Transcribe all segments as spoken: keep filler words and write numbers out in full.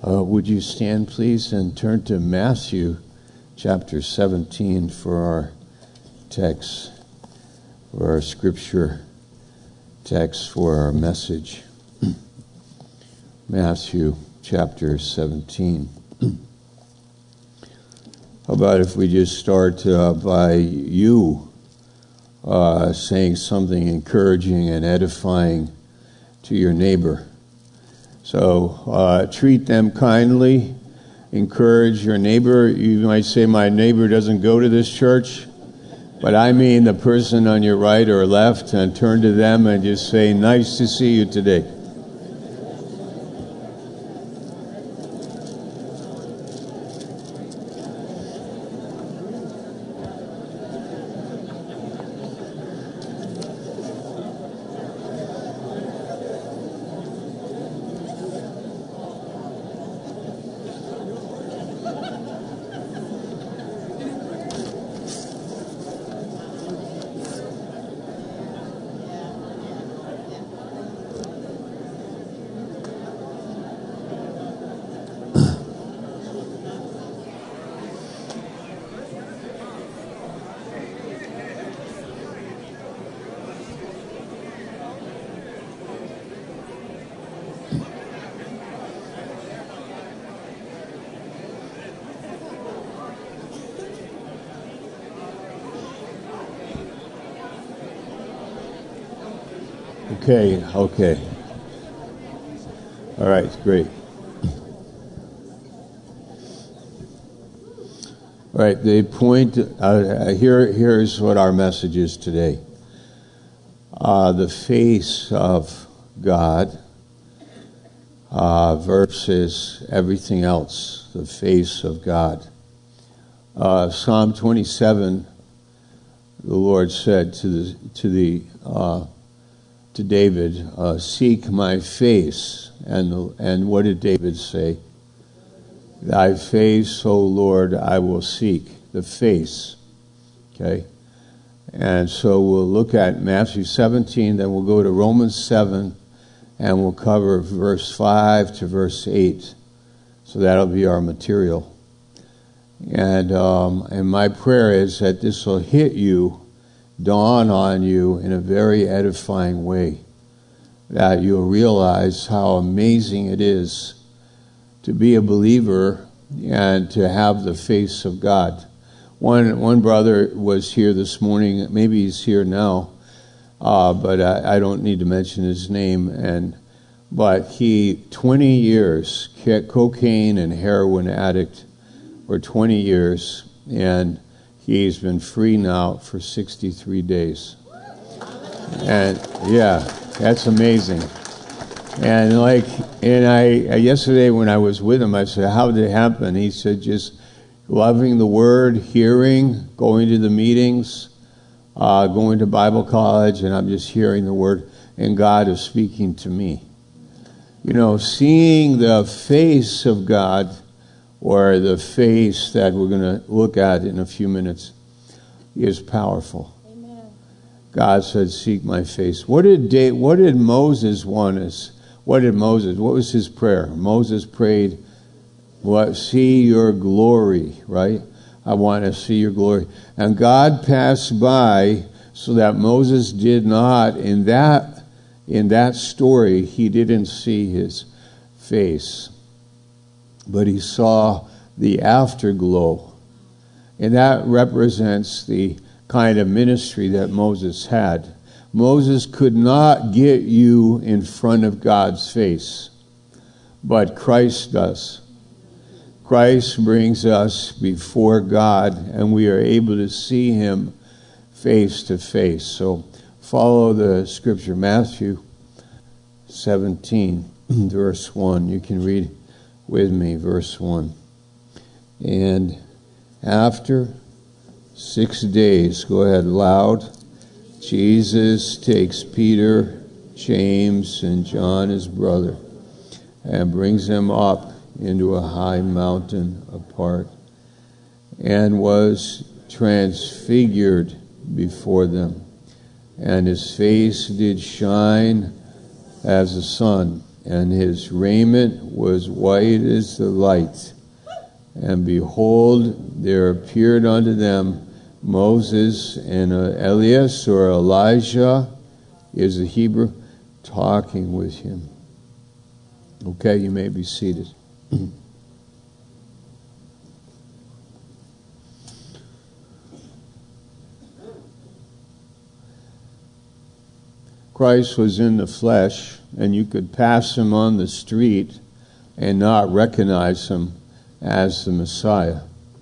Uh, would you stand, please, and turn to Matthew chapter seventeen for our text, for our scripture text for our message. Matthew chapter seventeen. How about if we just start uh, by you uh, saying something encouraging and edifying to your neighbor. So uh, treat them kindly, encourage your neighbor. You might say, my neighbor doesn't go to this church, but I mean the person on your right or left, and turn to them and just say, nice to see you today. Okay, okay. All right, great. All right, the point, uh, here, here's what our message is today. Uh, the face of God uh, versus everything else, the face of God. Uh, Psalm twenty-seven, the Lord said to the, to the, uh, to David, uh, seek my face. And and what did David say? Thy face, O Lord, I will seek. The face. Okay? And so we'll look at Matthew seventeen, then we'll go to Romans seven, and we'll cover verse five to verse eight. So that'll be our material. And, um, and my prayer is that this will hit you, dawn on you in a very edifying way, that you'll realize how amazing it is to be a believer and to have the face of God. One one brother was here this morning, maybe he's here now, uh, but I, I don't need to mention his name. And but he, twenty years, cocaine and heroin addict for twenty years, and he's been free now for sixty-three days. And yeah, that's amazing. And like, and I, yesterday when I was with him, I said, how did it happen? He said, just loving the Word, hearing, going to the meetings, uh, going to Bible college, and I'm just hearing the Word, and God is speaking to me. You know, seeing the face of God, or the face that we're going to look at in a few minutes, is powerful. Amen. God said, seek my face. What did Da- what did Moses want us? What did Moses, what was his prayer? Moses prayed, what, see your glory, right? I want to see your glory. And God passed by so that Moses did not, in that, in that story, he didn't see his face, but he saw the afterglow. And that represents the kind of ministry that Moses had. Moses could not get you in front of God's face, but Christ does. Christ brings us before God, and we are able to see him face to face. So follow the scripture, Matthew seventeen, verse one. You can read with me, verse one. And after six days, go ahead, loud, Jesus takes Peter, James, and John, his brother, and brings them up into a high mountain apart, and was transfigured before them. And his face did shine as the sun, and his raiment was white as the light. And behold, there appeared unto them Moses and Elias, or Elijah is the Hebrew, talking with him. Okay, you may be seated. Christ was in the flesh, and you could pass him on the street and not recognize him as the Messiah.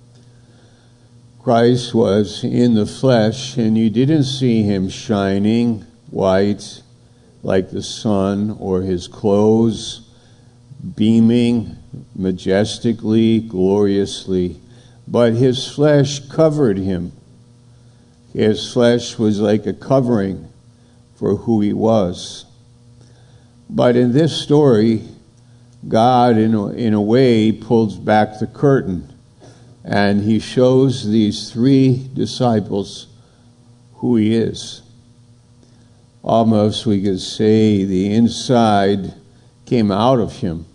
Christ was in the flesh, and you didn't see him shining white like the sun, or his clothes beaming majestically, gloriously, but his flesh covered him. His flesh was like a covering for who he was. But in this story, God, in a, in a way, pulls back the curtain, and he shows these three disciples who he is. Almost, we could say, the inside came out of him,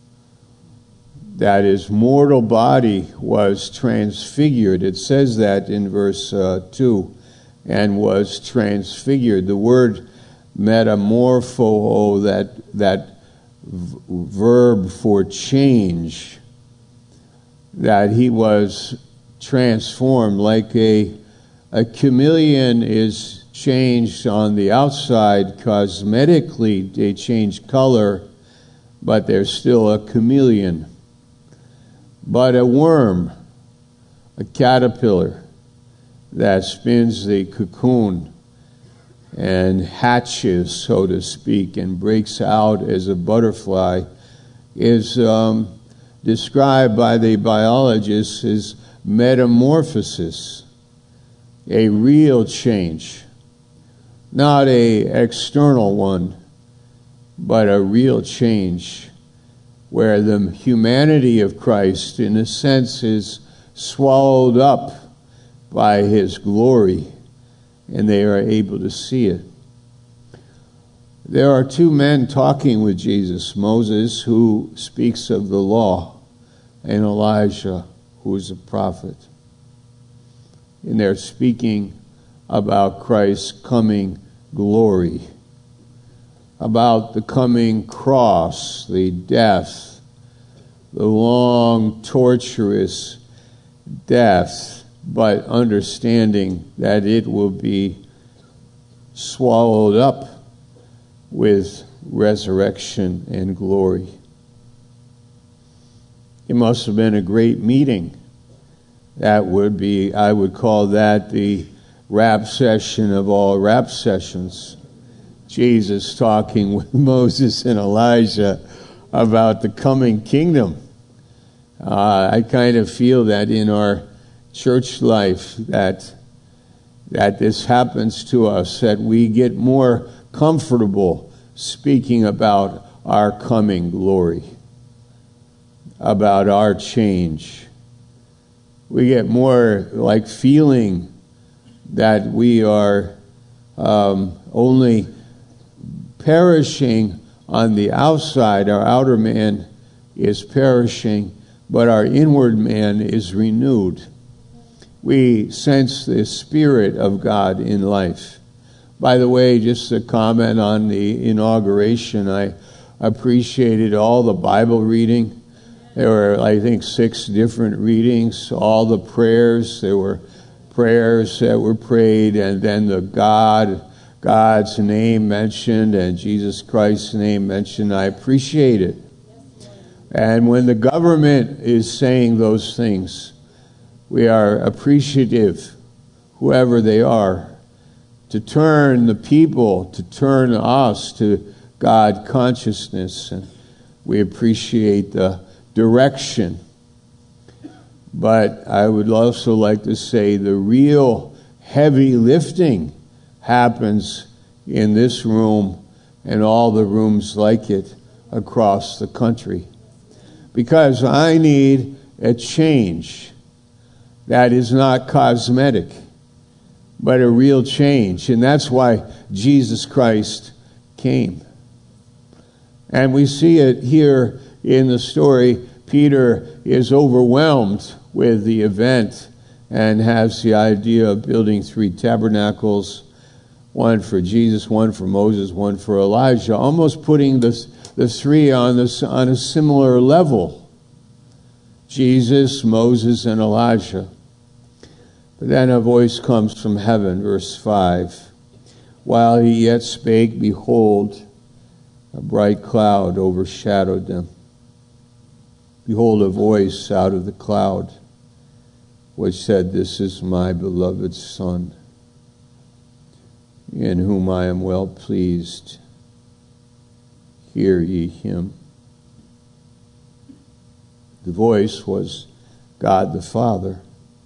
that his mortal body was transfigured. It says that in verse uh, two, and was transfigured. The word metamorpho, that that v- verb for change, that he was transformed like a a chameleon is changed on the outside. Cosmetically, they change color, but they're still a chameleon. But a worm, a caterpillar that spins the cocoon and hatches, so to speak, and breaks out as a butterfly, is um, described by the biologists as metamorphosis, a real change, not a external one, but a real change, where the humanity of Christ, in a sense, is swallowed up by his glory, and they are able to see it. There are two men talking with Jesus, Moses, who speaks of the law, and Elijah, who is a prophet. And they're speaking about Christ's coming glory, about the coming cross, the death, the long, torturous death, but understanding that it will be swallowed up with resurrection and glory. It must have been a great meeting. That would be, I would call that the rap session of all rap sessions. Jesus talking with Moses and Elijah about the coming kingdom. Uh, I kind of feel that in our church life that that this happens to us, that we get more comfortable speaking about our coming glory, about our change. We get more like feeling that we are um, only perishing on the outside. Our outer man is perishing, but our inward man is renewed. We sense the Spirit of God in life. By the way, just a comment on the inauguration, I appreciated all the Bible reading. There were, I think, six different readings, all the prayers. There were prayers that were prayed, and then the God, God's name mentioned, and Jesus Christ's name mentioned. I appreciate it. And when the government is saying those things, we are appreciative, whoever they are, to turn the people, to turn us to God consciousness. And we appreciate the direction. But I would also like to say the real heavy lifting happens in this room and all the rooms like it across the country. Because I need a change that is not cosmetic, but a real change. And that's why Jesus Christ came. And we see it here in the story. Peter is overwhelmed with the event and has the idea of building three tabernacles, one for Jesus, one for Moses, one for Elijah, almost putting the, the three on, this, on a similar level. Jesus, Moses, and Elijah. But then a voice comes from heaven, verse five. While he yet spake, behold, a bright cloud overshadowed them. Behold, a voice out of the cloud, which said, This is my beloved Son, in whom I am well pleased. Hear ye him. The voice was God the Father.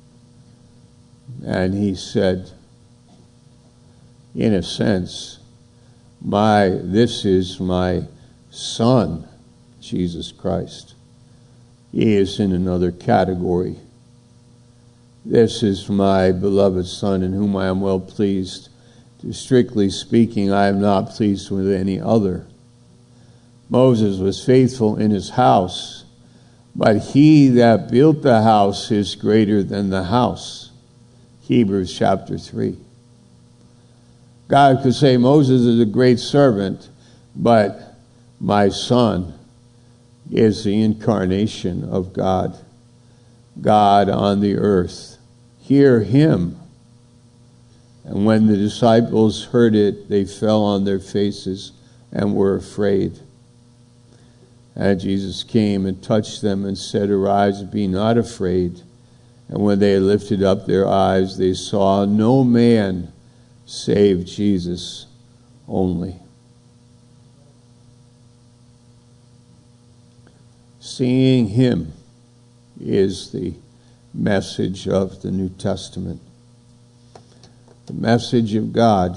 And he said, in a sense, my this is my Son, Jesus Christ. He is in another category. This is my beloved Son, in whom I am well pleased. Strictly speaking, I am not pleased with any other. Moses was faithful in his house, but he that built the house is greater than the house. Hebrews chapter three. God could say Moses is a great servant, but my Son is the incarnation of God. God on the earth. Hear him. And when the disciples heard it, they fell on their faces and were afraid. And Jesus came and touched them and said, Arise, be not afraid. And when they lifted up their eyes, they saw no man save Jesus only. Seeing him is the message of the New Testament. The message of God.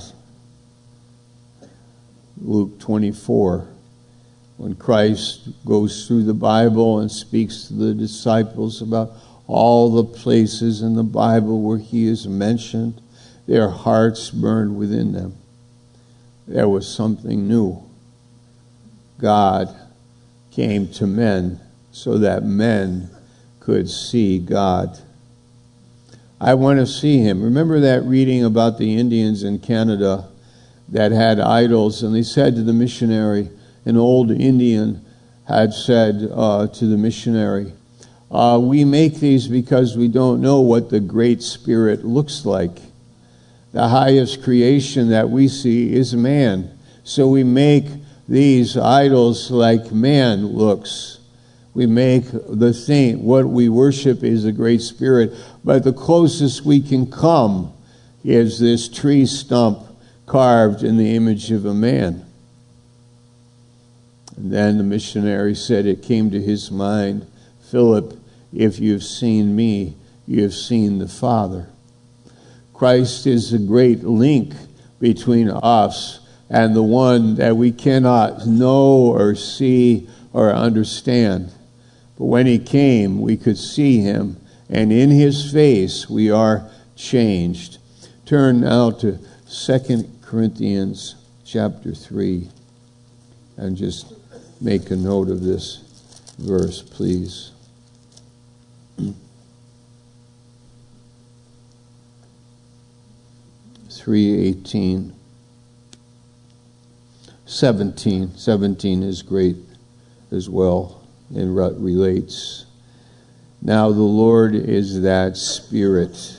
Luke twenty-four. When Christ goes through the Bible and speaks to the disciples about all the places in the Bible where he is mentioned, their hearts burned within them. There was something new. God came to men so that men could see God. I want to see him. Remember that reading about the Indians in Canada that had idols, and they said to the missionary, an old Indian had said uh, to the missionary, uh, we make these because we don't know what the Great Spirit looks like. The highest creation that we see is man. So we make these idols like man looks. We make the thing, what we worship is the Great Spirit. But the closest we can come is this tree stump carved in the image of a man. And then the missionary said it came to his mind, Philip, if you've seen me, you've seen the Father. Christ is the great link between us and the one that we cannot know or see or understand. But when he came, we could see him, and in his face we are changed. Turn now to Second Corinthians chapter three and just make a note of this verse, please. three eighteen. seventeen. seventeen is great as well and relates. Now the Lord is that Spirit.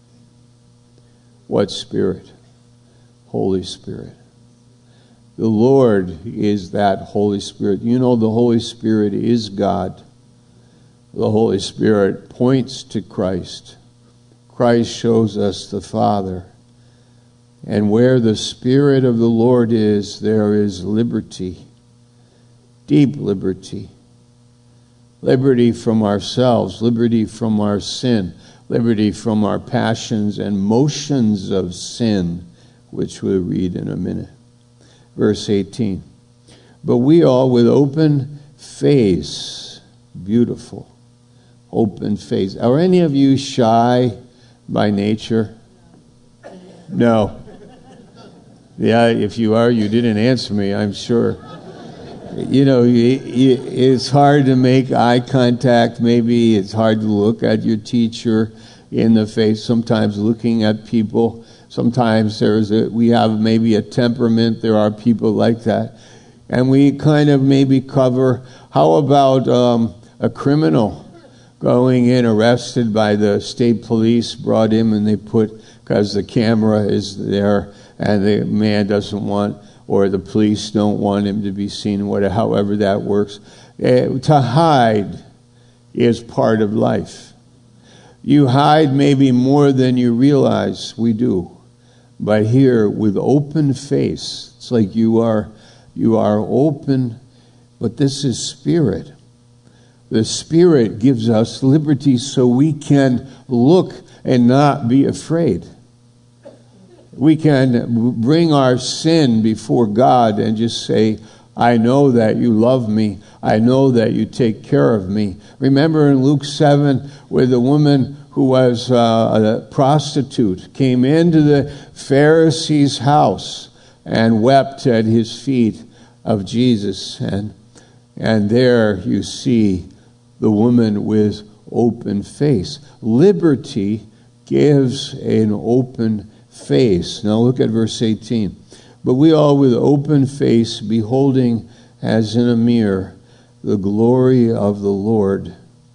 What Spirit? Holy Spirit. The Lord is that Holy Spirit. You know the Holy Spirit is God. The Holy Spirit points to Christ. Christ shows us the Father. And where the Spirit of the Lord is, there is liberty. Deep liberty. Liberty from ourselves. Liberty from our sin. Liberty from our passions and motions of sin, which we'll read in a minute. Verse eighteen. But we all with open face. Beautiful. Open face. Are any of you shy by nature? No. Yeah, if you are, you didn't answer me, I'm sure. You know, it's hard to make eye contact. Maybe it's hard to look at your teacher in the face. Sometimes looking at people. Sometimes there's a, we have maybe a temperament. There are people like that. And we kind of maybe cover, how about um, a criminal going in, arrested by the state police, brought in and they put, because the camera is there and the man doesn't want, or the police don't want him to be seen, whatever, however that works. Uh, to hide is part of life. You hide maybe more than you realize we do. But here, with open face, it's like you are, you are open, but this is spirit. The Spirit gives us liberty so we can look and not be afraid. We can bring our sin before God and just say, I know that you love me. I know that you take care of me. Remember in Luke seven, where the woman who was uh, a prostitute came into the Pharisee's house and wept at his feet of Jesus. And, and there you see the woman with open face. Liberty gives an open face. Now look at verse eighteen. But we all with open face, beholding as in a mirror the glory of the Lord.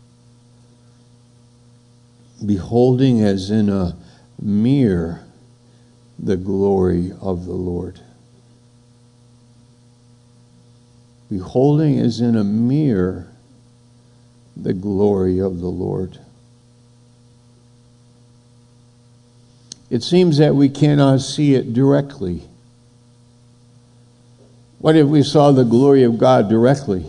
Beholding as in a mirror the glory of the Lord. Beholding as in a mirror the glory of the Lord. It seems that we cannot see it directly. What if we saw the glory of God directly?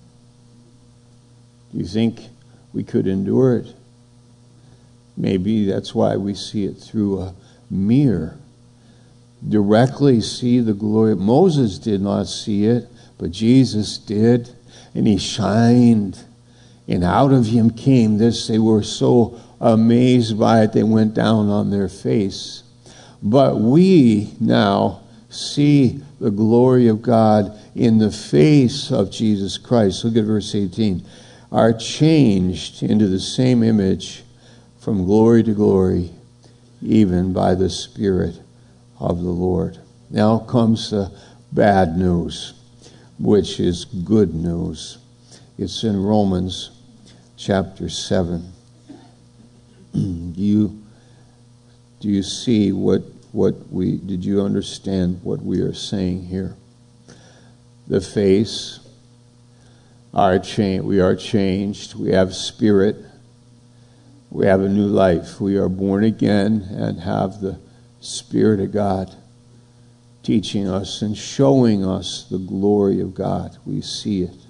Do you think we could endure it? Maybe that's why we see it through a mirror. Directly see the glory. Moses did not see it, but Jesus did, and he shined. And out of him came this. They were so amazed by it, they went down on their face. But we now see the glory of God in the face of Jesus Christ. Look at verse eighteen. Are changed into the same image from glory to glory, even by the Spirit of the Lord. Now comes the bad news, which is good news. It's in Romans chapter seven. Do you do you see what what we did you understand what we are saying here? The face are changed. We are changed. We have spirit. We have a new life. We are born again and have the Spirit of God teaching us and showing us the glory of God. We see it.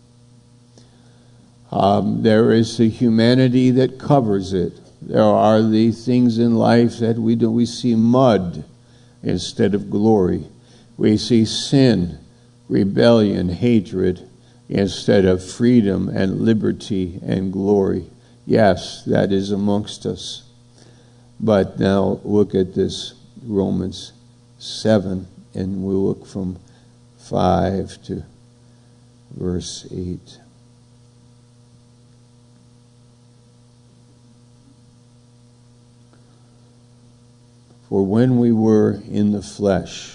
Um, there is the humanity that covers it. There are the things in life that we do. We see mud instead of glory. We see sin, rebellion, hatred instead of freedom and liberty and glory. Yes, that is amongst us. But now look at this Romans seven, and we'll look from five to verse eight. For when we were in the flesh,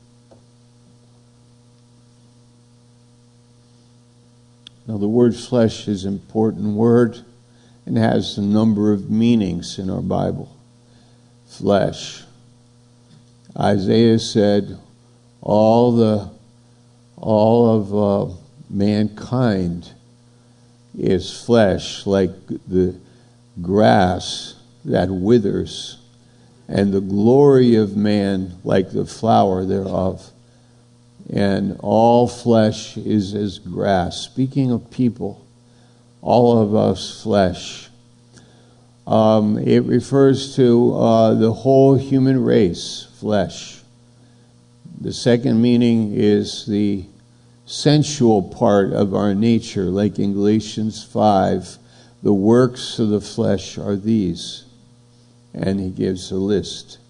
now the word flesh is an important word and has a number of meanings in our Bible. Flesh. Isaiah said, all the all of uh, mankind is flesh, like the grass that withers, and the glory of man like the flower thereof. And all flesh is as grass. Speaking of people, all of us flesh. Um, it refers to uh, the whole human race, flesh. The second meaning is the sensual part of our nature, like in Galatians five. The works of the flesh are these. And he gives a list.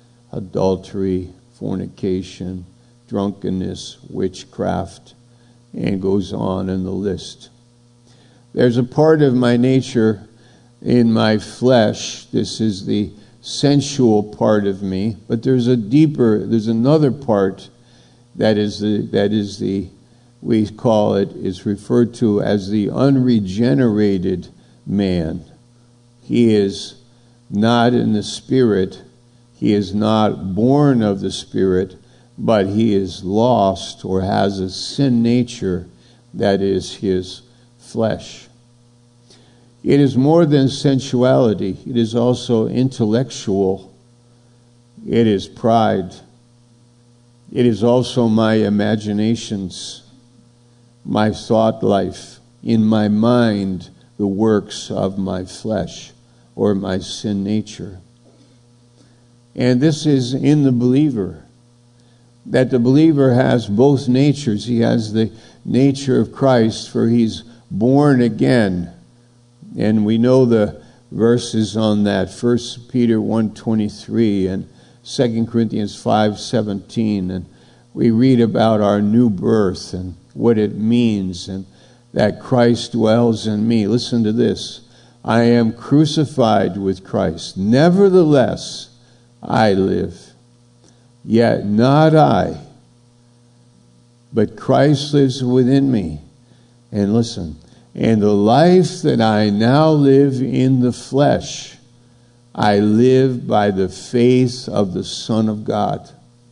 Adultery, fornication, drunkenness, witchcraft, and goes on in the list. There's a part of my nature in my flesh. This is the sensual part of me, but there's a deeper, there's another part that is the, that is the, we call it, is referred to as the unregenerated man. He is not in the Spirit. He is not born of the Spirit, but he is lost or has a sin nature that is his flesh. It is more than sensuality. It is also intellectual. It is pride. It is also my imaginations, my thought life, in my mind, the works of my flesh or my sin nature. And this is in the believer, that the believer has both natures. He has the nature of Christ, for he's born again. And we know the verses on that, First Peter one twenty-three and Second Corinthians five seventeen. And we read about our new birth and what it means, and that Christ dwells in me. Listen to this. I am crucified with Christ. Nevertheless, I live. Yet not I, but Christ lives within me. And listen, and the life that I now live in the flesh, I live by the faith of the Son of God.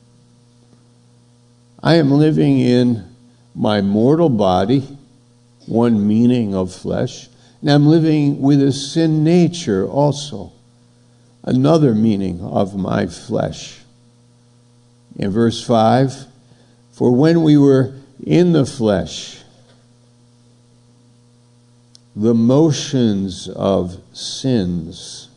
I am living in my mortal body, one meaning of flesh, and I'm living with a sin nature also, another meaning of my flesh. In verse five, for when we were in the flesh, the motions of sins.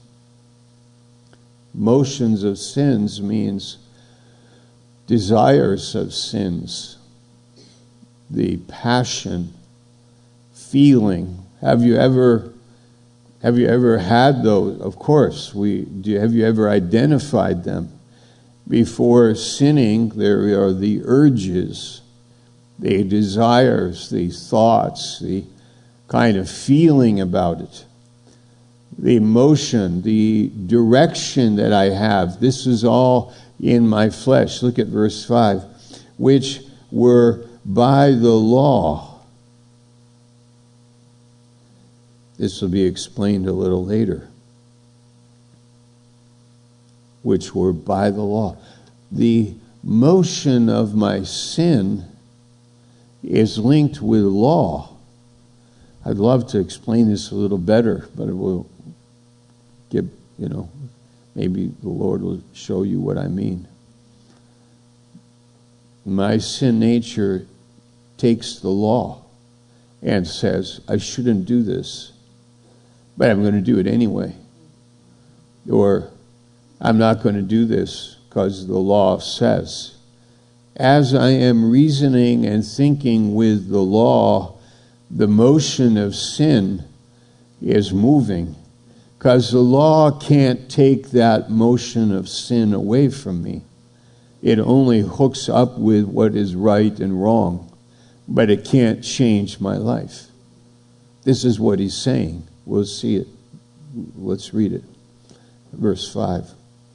Motions of sins means desires of sins. The passion, feeling. Have you ever have you ever had those? Of course, we do. Have you ever identified them? Before sinning, there are the urges, the desires, the thoughts, the kind of feeling about it, the emotion, the direction that I have. This is all in my flesh. Look at verse five. Which were by the law. This will be explained a little later. Which were by the law. The motion of my sin is linked with law. I'd love to explain this a little better, but it will get, you know, maybe the Lord will show you what I mean. My sin nature takes the law and says, I shouldn't do this, but I'm going to do it anyway. Or, I'm not going to do this because the law says. As I am reasoning and thinking with the law, the motion of sin is moving, because the law can't take that motion of sin away from me. It only hooks up with what is right and wrong, but it can't change my life. This is what he's saying. We'll see it. Let's read it. Verse five.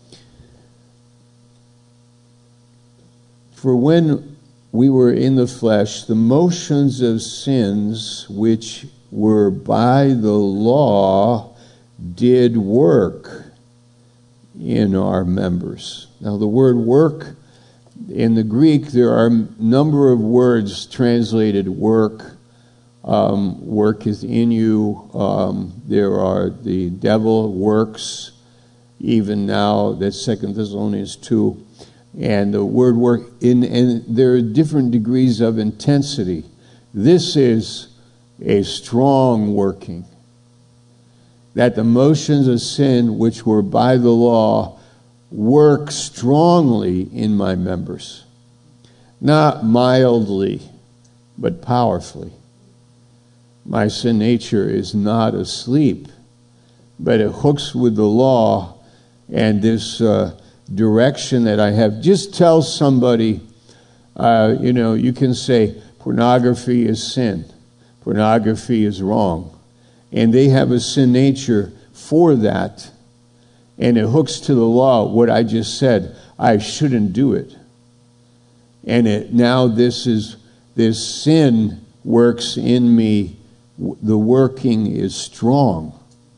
For when we were in the flesh, the motions of sins which were by the law did work in our members. Now the word work, in the Greek, there are a number of words translated work. Um, work is in you. Um, there are the devil works, even now, that's Second Thessalonians two. And the word work, in, and there are different degrees of intensity. This is a strong working. That the motions of sin, which were by the law, work strongly in my members. Not mildly, but powerfully. My sin nature is not asleep, but it hooks with the law, and this uh, direction that I have. Just tell somebody, uh, you know, you can say, Pornography is sin. Pornography is wrong. And they have a sin nature for that. And it hooks to the law what I just said. I shouldn't do it. And it now this is this sin works in me. The working is strong.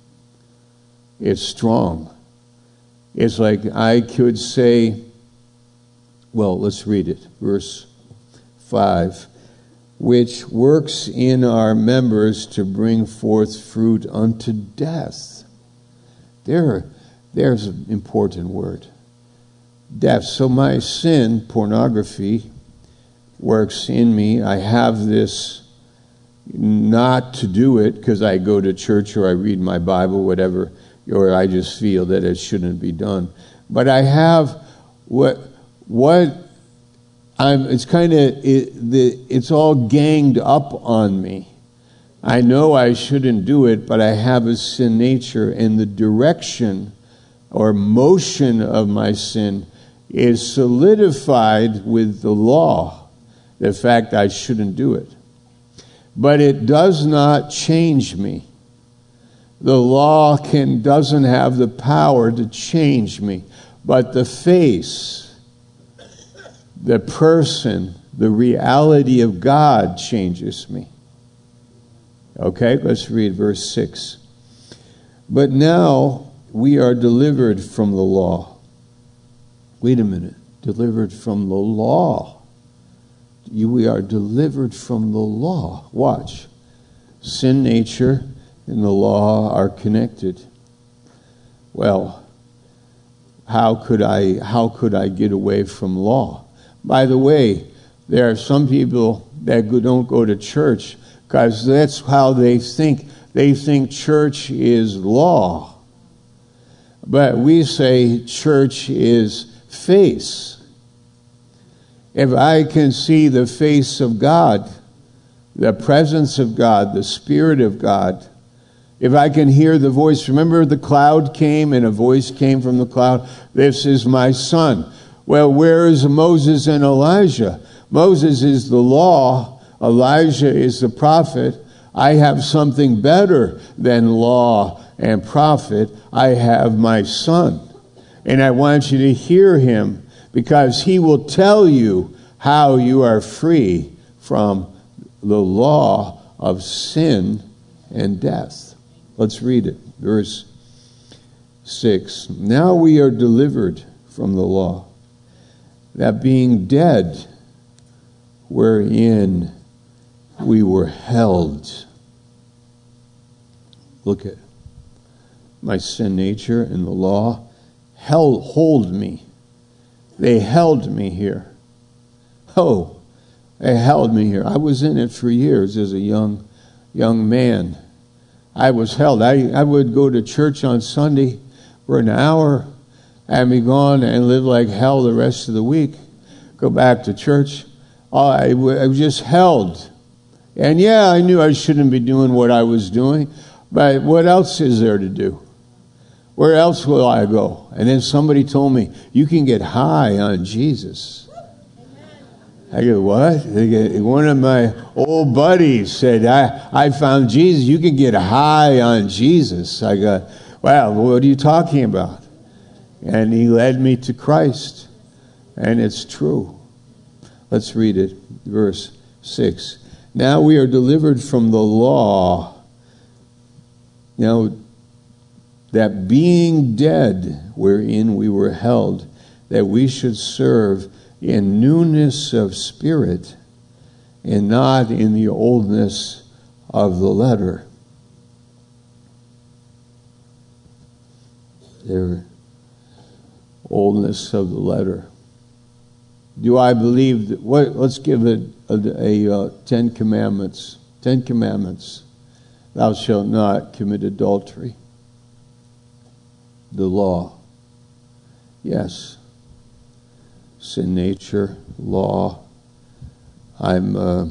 It's strong. It's like I could say, well, let's read it. Verse five. Which works in our members to bring forth fruit unto death. There, there's an important word. Death. So my sin, pornography, works in me. I have this not to do it because I go to church or I read my Bible, whatever, or I just feel that it shouldn't be done. But I have what what I'm. It's kind of it, the. It's all ganged up on me. I know I shouldn't do it, but I have a sin nature, and the direction or motion of my sin is solidified with the law. The fact I shouldn't do it, but it does not change me. The law can doesn't have the power to change me, but the face, the person, the reality of God changes me. Okay, let's read verse six. But now we are delivered from the law. Wait a minute. Delivered from the law. You, we are delivered from the law. Watch. Sin nature and the law are connected. Well, how could I how could I get away from law? By the way, there are some people that don't go to church because that's how they think. They think church is law. But we say church is face. If I can see the face of God, the presence of God, the Spirit of God, if I can hear the voice, remember the cloud came and a voice came from the cloud, this is my son. Well, where is Moses and Elijah? Moses is the law, Elijah is the prophet. I have something better than law and prophet. I have my son. And I want you to hear him because he will tell you how you are free from the law of sin and death. Let's read it. Verse six. Now we are delivered from the law, that being dead, wherein we were held. Look at my sin nature and the law held hold me. They held me here. Oh, they held me here. I was in it for years as a young young man. I was held. I, I would go to church on Sunday for an hour and be gone and live like hell the rest of the week. Go back to church. Oh, I, w- I was just held. And yeah, I knew I shouldn't be doing what I was doing, but what else is there to do? Where else will I go? And then somebody told me, you can get high on Jesus. I go, what? One of my old buddies said, I, I found Jesus. You can get high on Jesus. I go, wow, what are you talking about? And he led me to Christ. And it's true. Let's read it. Verse six. Now we are delivered from the law. Now, that being dead wherein we were held, that we should serve in newness of spirit and not in the oldness of the letter. There, oldness of the letter. Do I believe that? What? Let's give it a, a, a, a Ten Commandments. Ten Commandments. Thou shalt not commit adultery. The law. Yes. Sin nature, law. I'm uh,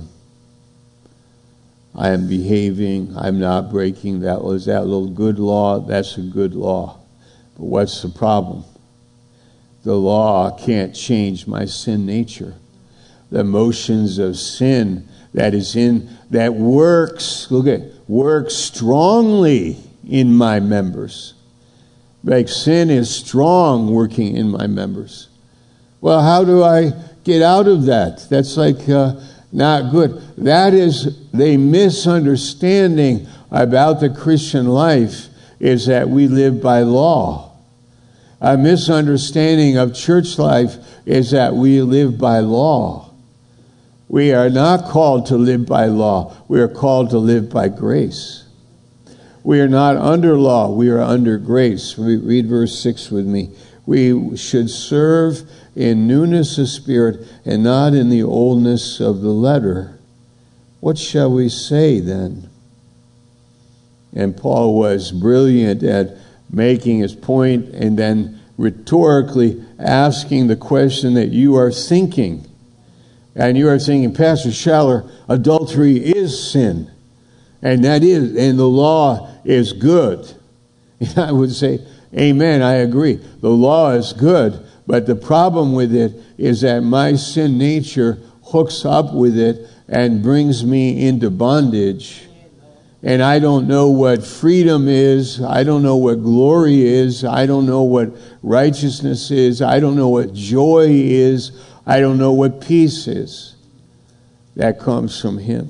I am behaving. I'm not breaking. That was that little good law. That's a good law. But what's the problem? The law can't change my sin nature. The motions of sin that is in, that works, look at, works strongly in my members. Like sin is strong working in my members. Well, how do I get out of that? That's like uh, not good. That is the misunderstanding about the Christian life, is that we live by law. A misunderstanding of church life is that we live by law. We are not called to live by law. We are called to live by grace. We are not under law. We are under grace. Read verse six with me. We should serve in newness of spirit and not in the oldness of the letter. What shall we say then? And Paul was brilliant at making his point and then rhetorically asking the question that you are thinking. And you are thinking, Pastor Schaller, adultery is sin. And that is, and the law is good. And I would say, amen, I agree. The law is good, but the problem with it is that my sin nature hooks up with it and brings me into bondage. And I don't know what freedom is. I don't know what glory is. I don't know what righteousness is. I don't know what joy is. I don't know what peace is. That comes from him.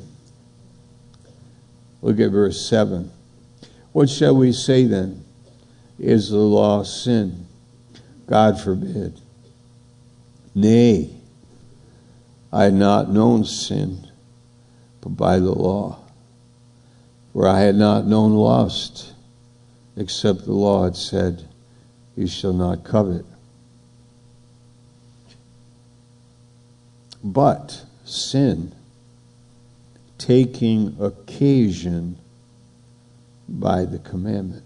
Look at verse seven. What shall we say then? Is the law sin? God forbid. Nay, I had not known sin, but by the law. For I had not known lust, except the law had said, you shall not covet. But sin, taking occasion by the commandment.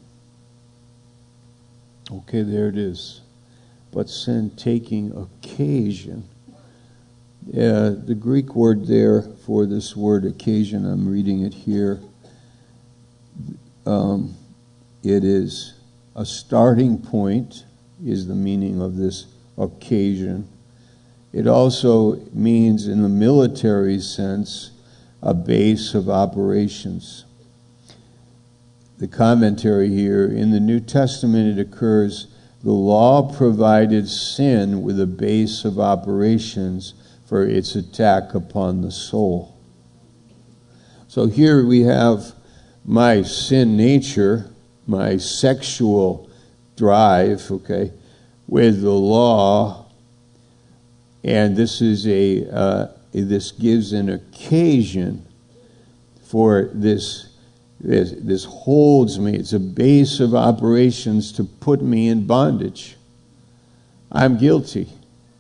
Okay, there it is. But sin taking occasion. Uh, the Greek word there for this word occasion, I'm reading it here. Um, it is a starting point, is the meaning of this occasion. It also means, in the military sense, a base of operations. The commentary here, in the New Testament it occurs, the law provided sin with a base of operations for its attack upon the soul. So here we have my sin nature, my sexual drive, okay, with the law, and this is a uh, this gives an occasion for this, this. This holds me. It's a base of operations to put me in bondage. I'm guilty.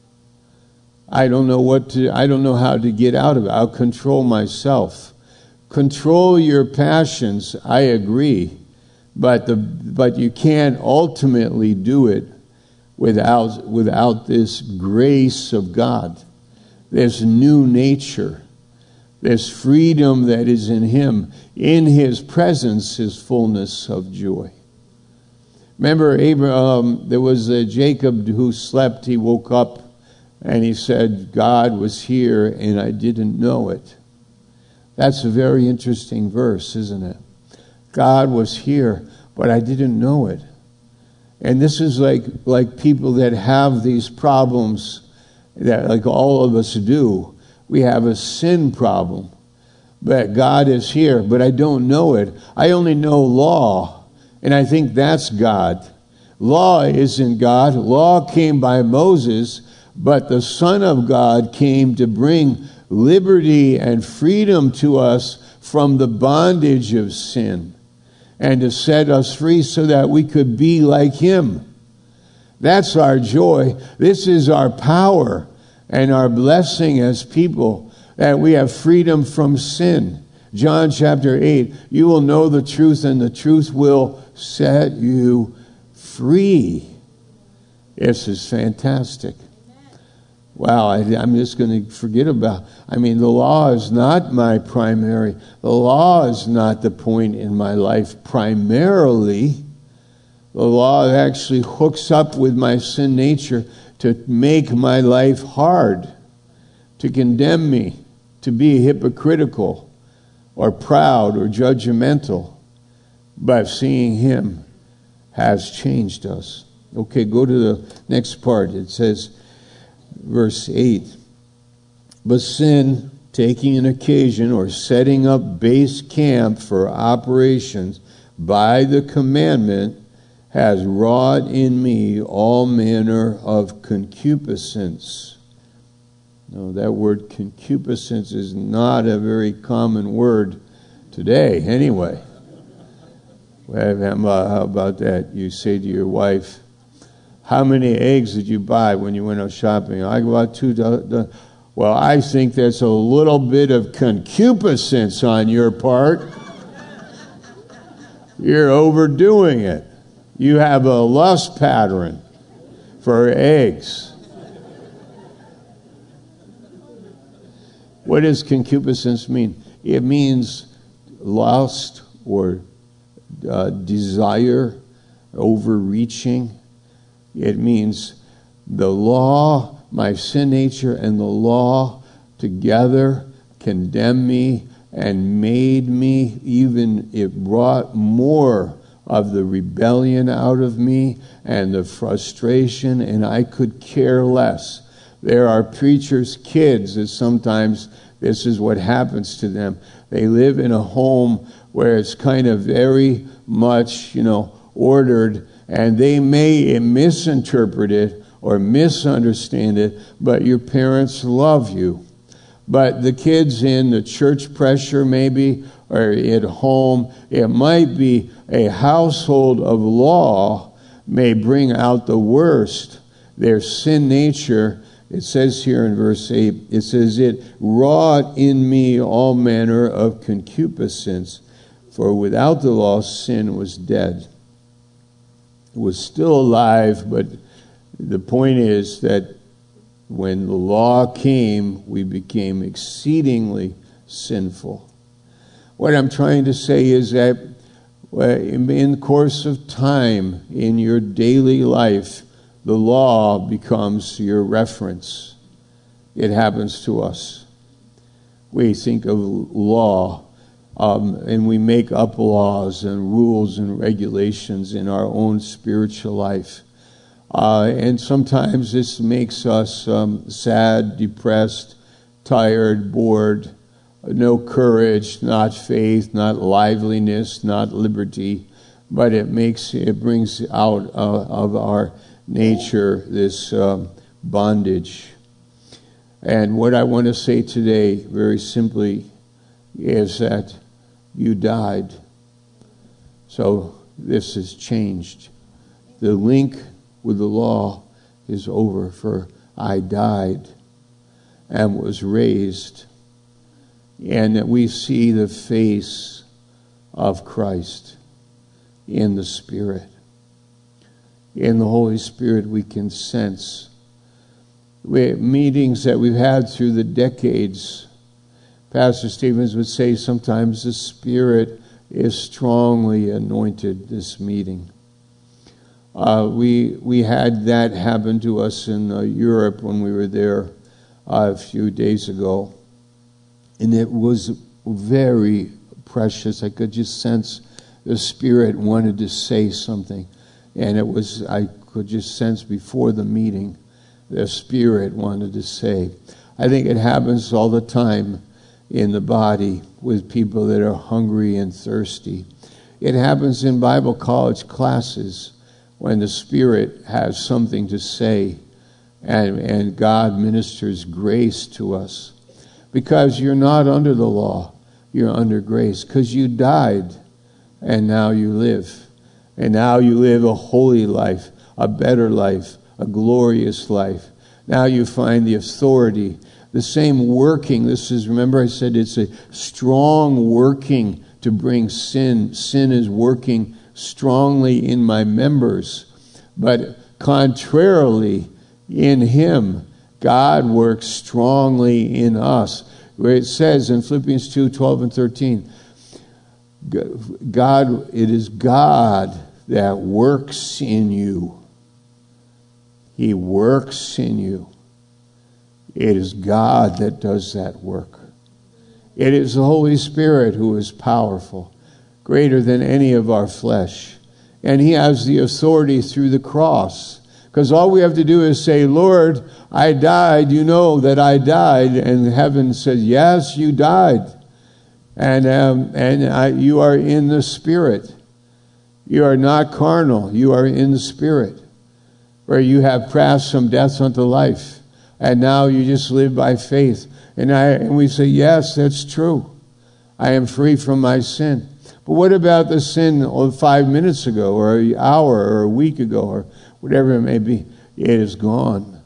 I don't know what to. I don't know how to get out of it. I'll control myself. Control your passions, I agree, but the but you can't ultimately do it without without this grace of God, this new nature, this freedom that is in Him. In His presence is fullness of joy. Remember, Abraham, there was a Jacob who slept. He woke up and he said, God was here and I didn't know it. That's a very interesting verse, isn't it? God was here, but I didn't know it. And this is like like people that have these problems, that like all of us do. We have a sin problem. But God is here, but I don't know it. I only know law, and I think that's God. Law isn't God. Law came by Moses, but the Son of God came to bring liberty and freedom to us from the bondage of sin and to set us free so that we could be like Him. That's our joy. This is our power and our blessing as people, that we have freedom from sin. John chapter eight, you will know the truth and the truth will set you free. This is fantastic. Wow, I, I'm just going to forget about, I mean, the law is not my primary, the law is not the point in my life primarily. The law actually hooks up with my sin nature to make my life hard, to condemn me, to to be hypocritical or proud or judgmental, but seeing him has changed us. Okay, go to the next part. It says, verse eight, but sin, taking an occasion or setting up base camp for operations by the commandment, has wrought in me all manner of concupiscence. No, that word concupiscence is not a very common word today, anyway. How about that? You say to your wife, how many eggs did you buy when you went out shopping? I bought two. Do- well, I think that's a little bit of concupiscence on your part. You're overdoing it. You have a lust pattern for eggs. What does concupiscence mean? It means lust or uh, desire, overreaching. It means the law, my sin nature and the law together condemned me and made me, even it brought more of the rebellion out of me and the frustration, and I could care less. There are preachers' kids that sometimes this is what happens to them. They live in a home where it's kind of very much, you know, ordered, and they may misinterpret it or misunderstand it, but your parents love you. But the kids in the church pressure maybe, or at home, it might be a household of law may bring out the worst, their sin nature. It says here in verse eight, it says, it wrought in me all manner of concupiscence, for without the law sin was dead. It was still alive, but the point is that when the law came, we became exceedingly sinful. What I'm trying to say is that in the course of time, in your daily life, the law becomes your reference. It happens to us. We think of law, um, and we make up laws and rules and regulations in our own spiritual life. Uh, and sometimes this makes us um, sad, depressed, tired, bored, no courage, not faith, not liveliness, not liberty, but it makes it brings out uh, of our nature this um, bondage. And what I want to say today, very simply, is that you died. So this has changed. The link with the law is over, for I died and was raised, and that we see the face of Christ in the Spirit. In the Holy Spirit we can sense. We, meetings that we've had through the decades, Pastor Stevens would say sometimes the Spirit is strongly anointed this meeting. Uh, we we had that happen to us in uh, Europe when we were there uh, a few days ago. And it was very precious. I could just sense the Spirit wanted to say something. And it was, I could just sense before the meeting, the Spirit wanted to say. I think it happens all the time in the body with people that are hungry and thirsty. It happens in Bible college classes when the Spirit has something to say and, and God ministers grace to us. Because you're not under the law, you're under grace. Because you died and now you live. And now you live a holy life, a better life, a glorious life. Now you find the authority, the same working. This is, remember I said it's a strong working to bring sin. Sin is working strongly in my members. But contrarily, in Him, God works strongly in us. Where it says in Philippians two, twelve and thirteen, God, it is God that works in you. He works in you. It is God that does that work. It is the Holy Spirit who is powerful, greater than any of our flesh. And he has the authority through the cross. Because all we have to do is say, Lord, I died. You know that I died. And heaven says, yes, you died. And um, and I, you are in the Spirit. You are not carnal. You are in the Spirit. Where you have passed from death unto life. And now you just live by faith. And, I, and we say, yes, that's true. I am free from my sin. But what about the sin of five minutes ago, or an hour, or a week ago, or whatever it may be? It is gone.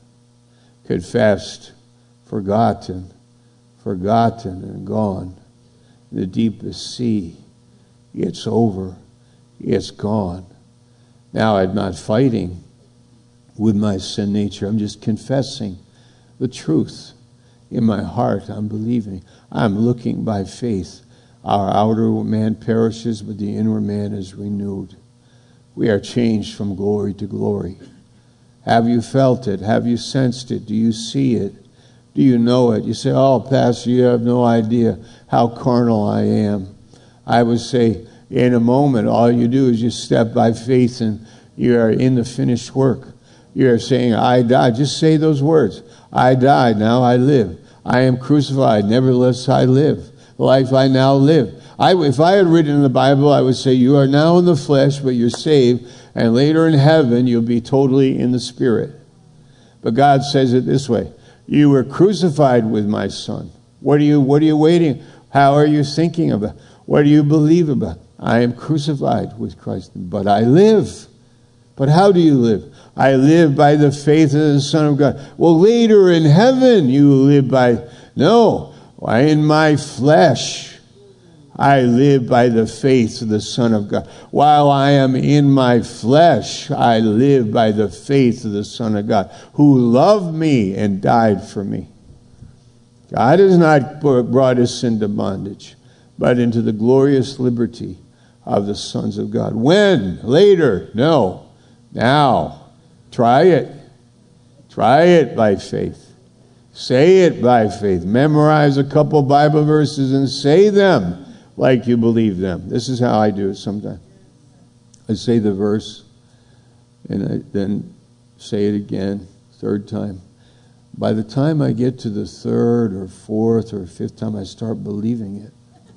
Confessed, forgotten, forgotten and gone. The deepest sea. It's over. It's gone. Now I'm not fighting with my sin nature. I'm just confessing the truth. In my heart, I'm believing. I'm looking by faith. Our outer man perishes, but the inner man is renewed. We are changed from glory to glory. Have you felt it? Have you sensed it? Do you see it? Do you know it? You say, oh, Pastor, you have no idea how carnal I am. I would say, in a moment, all you do is just step by faith and you are in the finished work. You are saying, I died. Just say those words. I died, now I live. I am crucified, nevertheless I live. The life I now live. I, if I had written in the Bible, I would say, you are now in the flesh, but you're saved, and later in heaven, you'll be totally in the Spirit. But God says it this way, you were crucified with my Son. What are you, what are you waiting? How are you thinking about? What do you believe about? I am crucified with Christ, but I live. But how do you live? I live by the faith of the Son of God. Well, later in heaven you live by... No, in my flesh I live by the faith of the Son of God. While I am in my flesh, I live by the faith of the Son of God, who loved me and died for me. God has not brought us into bondage, but into the glorious liberty of the sons of God. When? Later? No. Now. Try it. Try it by faith. Say it by faith. Memorize a couple Bible verses and say them like you believe them. This is how I do it sometimes. I say the verse and I then say it again, third time. By the time I get to the third or fourth or fifth time, I start believing it.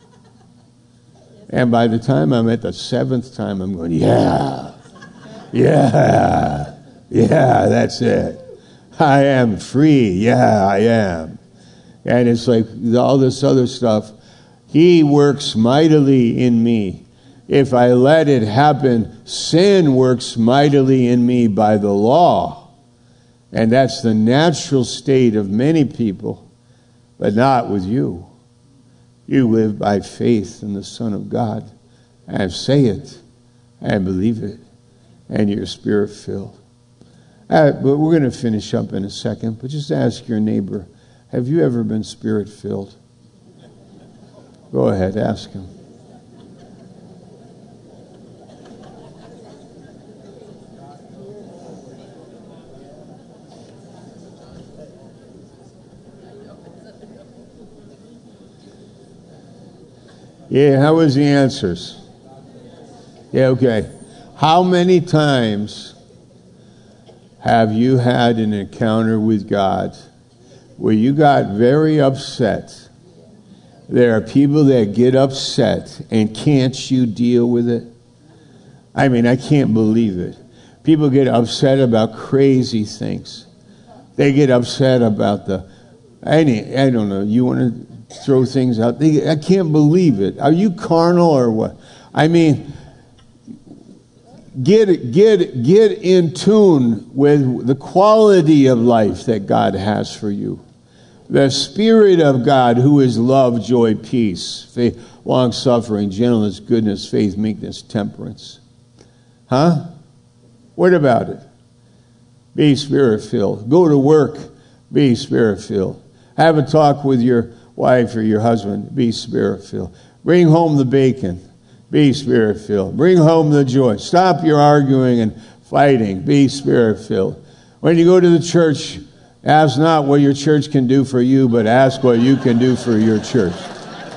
And by the time I'm at the seventh time, I'm going, yeah, yeah. Yeah, that's it. I am free. Yeah, I am. And it's like all this other stuff. He works mightily in me. If I let it happen, sin works mightily in me by the law. And that's the natural state of many people, but not with you. You live by faith in the Son of God and say it and believe it, and you're Spirit-filled. Uh, but we're going to finish up in a second. But just ask your neighbor, have you ever been Spirit-filled? Go ahead, ask him. Yeah, how was the answers? Yeah, okay. How many times have you had an encounter with God where you got very upset? There are people that get upset, and can't you deal with it? I mean, I can't believe it. People get upset about crazy things. They get upset about the, any, I don't know, you want to throw things out. They, I can't believe it. Are you carnal or what? I mean, Get, get, get in tune with the quality of life that God has for you. The Spirit of God, who is love, joy, peace, faith, long-suffering, gentleness, goodness, faith, meekness, temperance. Huh? What about it? Be Spirit-filled. Go to work. Be Spirit-filled. Have a talk with your wife or your husband. Be Spirit-filled. Bring home the bacon. Be Spirit-filled. Bring home the joy. Stop your arguing and fighting. Be Spirit-filled. When you go to the church, ask not what your church can do for you, but ask what you can do for your church.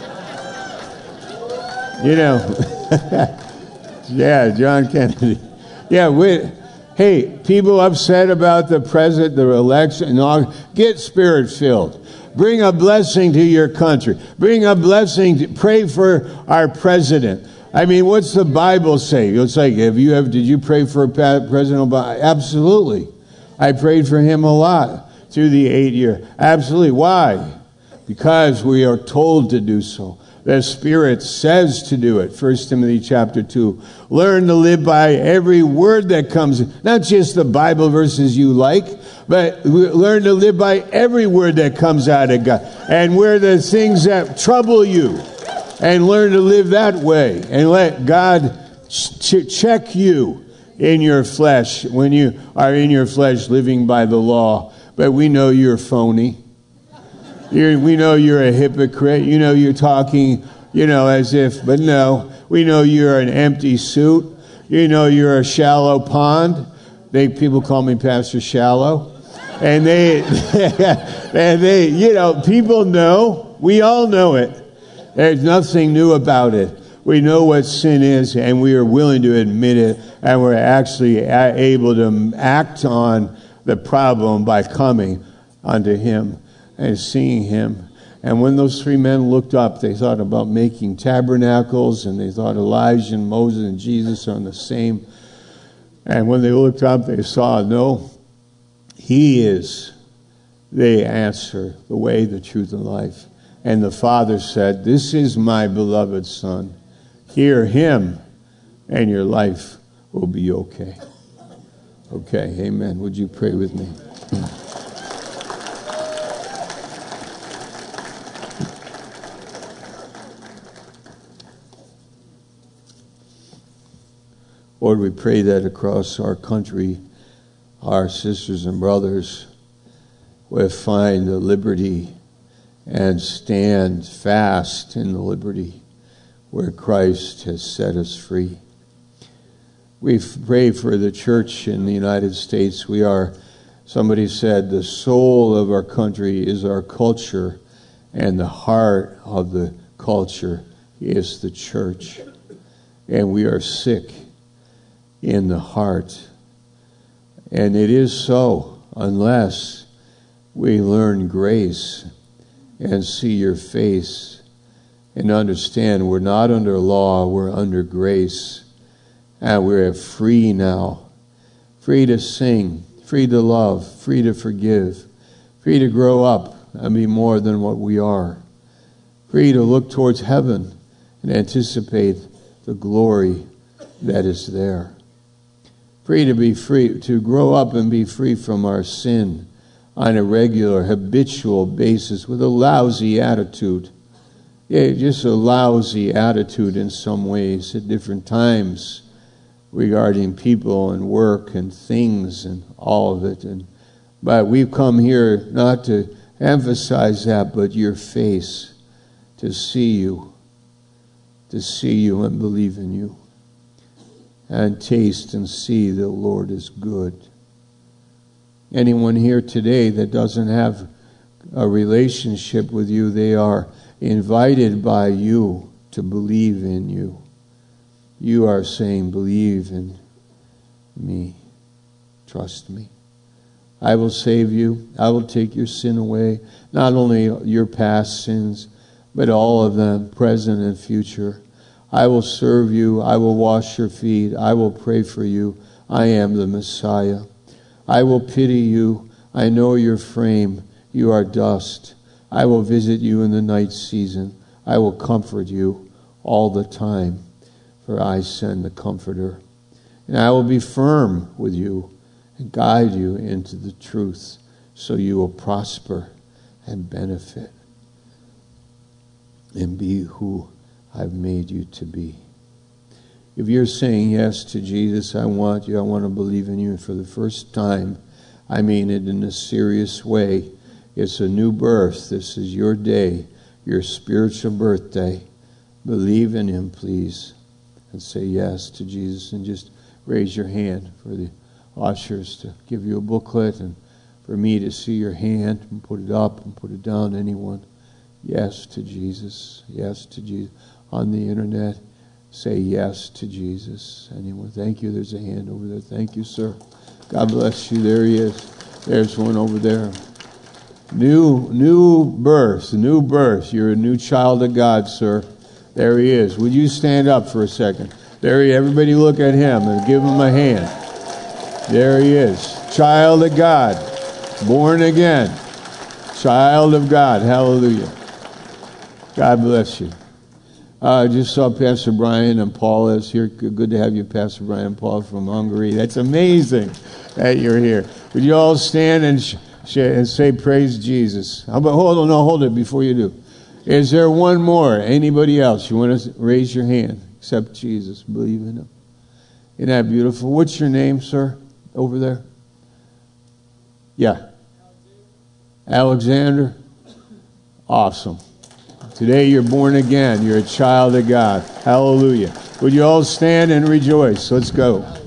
You know. Yeah, John Kennedy. Yeah, we, hey, people upset about the president, the election, all, get spirit-filled. Bring a blessing to your country. Bring a blessing. To, pray for our president. I mean, what's the Bible say? It's like, have you ever, did you pray for President Obama? Absolutely. I prayed for him a lot through the eight year. Absolutely. Why? Because we are told to do so. The Spirit says to do it. First Timothy chapter two. Learn to live by every word that comes, not just the Bible verses you like, but learn to live by every word that comes out of God. And where the things that trouble you, and learn to live that way. And let God ch- check you in your flesh when you are in your flesh living by the law. But we know you're phony. You're, we know you're a hypocrite. You know you're talking, you know, as if, but no. We know you're an empty suit. You know you're a shallow pond. They people call me Pastor Shallow. And they, and they, you know, people know. We all know it. There's nothing new about it. We know what sin is, and we are willing to admit it, and we're actually able to act on the problem by coming unto Him and seeing Him. And when those three men looked up, they thought about making tabernacles, and they thought Elijah and Moses and Jesus are the same. And when they looked up, they saw, no, He is the answer, the way, the truth, and life. And the Father said, this is my beloved Son. Hear Him, and your life will be okay. Okay, amen. Would you pray with me? Lord, we pray that across our country, our sisters and brothers will find the liberty and stand fast in the liberty where Christ has set us free. We pray for the church in the United States. We are, somebody said, the soul of our country is our culture, and the heart of the culture is the church. And we are sick in the heart. And it is so unless we learn grace and see your face and understand we're not under law, we're under grace. And we're free now. Free to sing, free to love, free to forgive, free to grow up and be more than what we are. Free to look towards heaven and anticipate the glory that is there. Free to be free, to grow up and be free from our sin on a regular, habitual basis with a lousy attitude. Yeah, just a lousy attitude in some ways at different times regarding people and work and things and all of it. And but we've come here not to emphasize that, but your face, to see you, to see you and believe in you. And taste and see the Lord is good. Anyone here today that doesn't have a relationship with you, they are invited by you to believe in you. You are saying, believe in me. Trust me. I will save you. I will take your sin away. Not only your past sins, but all of them, present and future. I will serve you. I will wash your feet. I will pray for you. I am the Messiah. I will pity you. I know your frame. You are dust. I will visit you in the night season. I will comfort you all the time, for I send the Comforter. And I will be firm with you and guide you into the truth, so you will prosper and benefit and be who I've made you to be. If you're saying yes to Jesus, I want you, I want to believe in you for the first time. I mean it in a serious way. It's a new birth. This is your day, your spiritual birthday. Believe in Him, please, and say yes to Jesus. And just raise your hand for the ushers to give you a booklet and for me to see your hand and put it up and put it down. Anyone? Yes to Jesus. Yes to Jesus. On the internet. say yes to Jesus? Anyone? Thank you. There's a hand over there. Thank you, sir. God bless you. There he is. There's one over there. New, new birth, new birth. You're a new child of God, sir. There he is. Would you stand up for a second? There he is. Everybody look at him and give him a hand. There he is. Child of God. Born again. Child of God. Hallelujah. God bless you. I uh, just saw Pastor Brian and Paul is here. Good to have you, Pastor Brian and Paul from Hungary. That's amazing that you're here. Would you all stand and, sh- sh- and say, praise Jesus? How about, hold on, no, hold it before you do. Is there one more? Anybody else? You want to raise your hand? Except Jesus. Believe in him. Isn't that beautiful? What's your name, sir? Over there? Yeah. Alexander? Awesome. Today you're born again. You're a child of God. Hallelujah. Would you all stand and rejoice? Let's go.